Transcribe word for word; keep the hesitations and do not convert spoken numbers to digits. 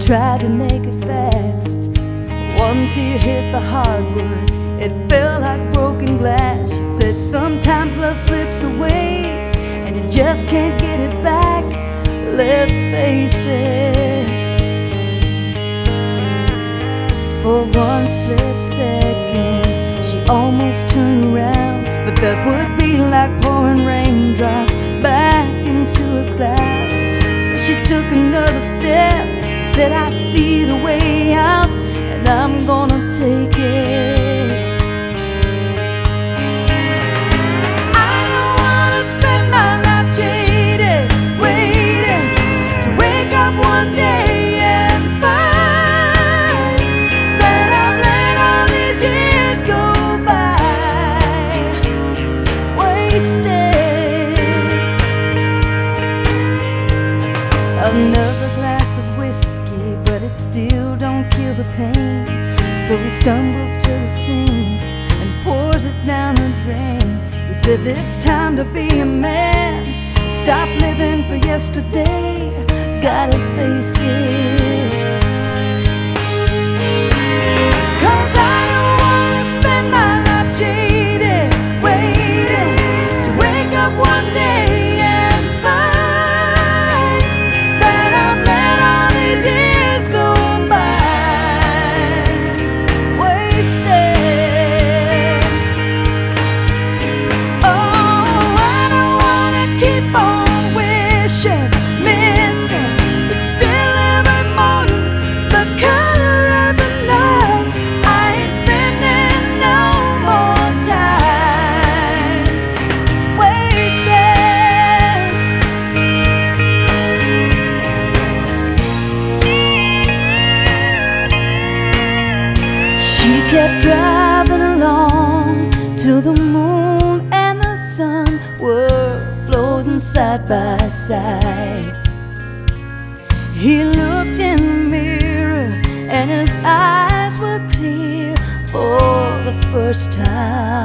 tried to make it fast. One tear hit the hardwood, it felt like broken glass. She said sometimes love slips away and you just can't get it back. Let's face it, for one split second she almost turned around, but that would be like pouring raindrops back into a cloud. So she took another step, said I see the way out and I'm gonna take it. I don't wanna spend my life jaded, waiting to wake up one day and find that I've let all these years go by wasted. Another glass of whiskey, but it still don't kill the pain. So he stumbles to the sink and pours it down the drain. He says it's time to be a man and stop living for yesterday. Gotta face it, 'cause I don't wanna spend my life jaded, waiting to wake up one day and find that I've let all these years go by wasted. Oh, I don't wanna keep on wishing, missing, but still every morning the color of the night. I ain't spending no more time wasted. She kept driving along till the moon and the sun were floating side by side. He looked in the mirror and his eyes were clear for the first time.